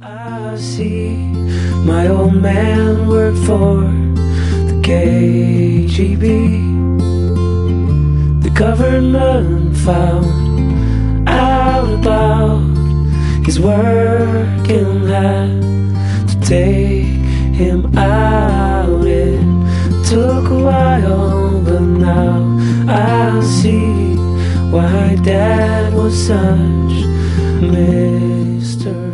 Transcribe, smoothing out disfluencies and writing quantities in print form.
I see my old man worked for the KGB. The government found out about his working had to take him out. It took a while, but now I see why Dad was such a mystery.